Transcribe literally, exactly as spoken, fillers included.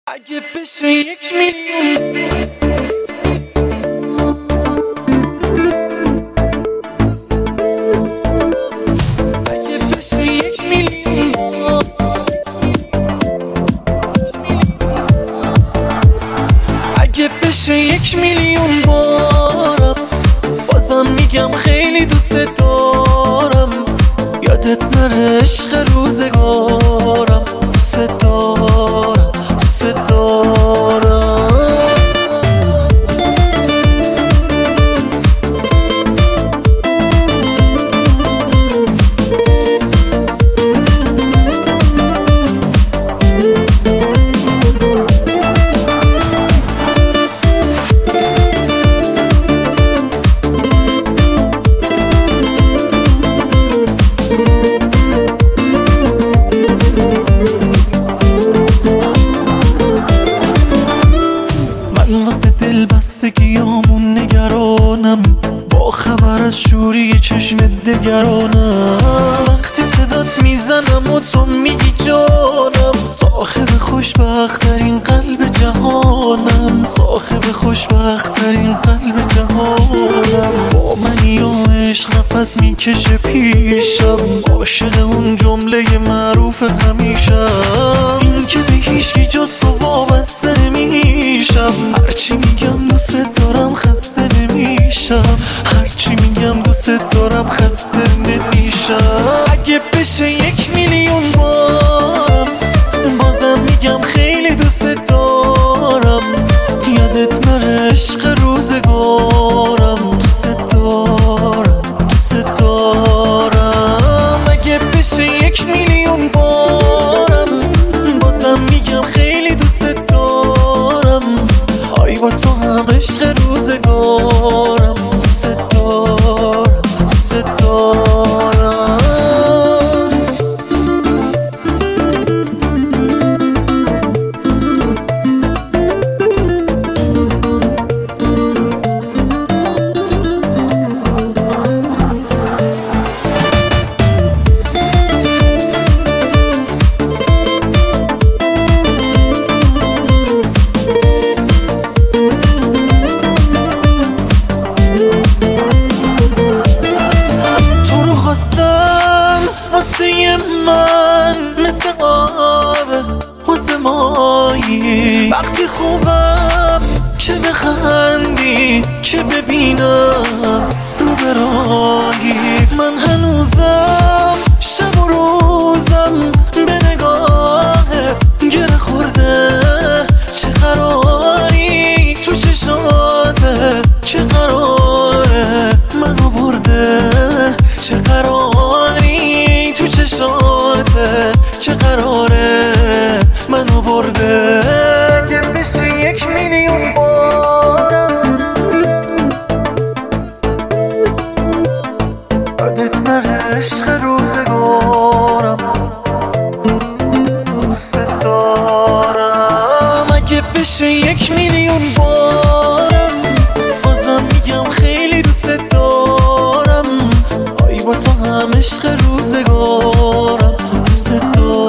اگه بشه یک میلیون اگه بشه یک میلیون اگه بشه یک میلیون بارم بازم میگم خیلی دوست دارم. یادت نره عشق روزگارم، دوست دارم دوست دارم. واسه دل بستگیامون نگرانم، با خبر از شوری چشم دگرانم. وقتی صدات میزنم و تو میگی جانم، صاحب خوشبخت ترین قلب جهانم، صاحب خوشبخت ترین قلب جهانم. با منی و عشق نفس میکشه پیشم، عاشق اون جمله معروف همیشم، این که به هیچکی جز تو وابسته نمیشم. هرچی میگم دوست دارم خسته نمیشم، هرچی میگم دوست دارم خسته نمیشم. اگه بشه یک میلیون بارم بازم میگم خیلی دوست دارم. یادت نره عشق روزگارم، دوست دارم دوست دارم. اگه بشه یک میلیون بارم بازم میگم خیلی دوست دارم. آی با تو هم عشق روزگارم، دوست دارم دوست دارم. واسه من مثل آبه واسه مایی، وقتی خوبم چه بخندی چه ببینم رو برایی. من هنوزم شب و روزم به نگاهت گره خورده. چه قراری تو چشاته، چه قراره منو برده، چه قراری تو چشاته، چه قراره منو برده. اگه بشه یک میلیون بارم یادت نره عشق روزگارم، دوست دارم. اگه بشه یک میلیون بارم بازم میگم خیلی دوست دارم. آی با تو هم عشق روزگارم، دوست دارم.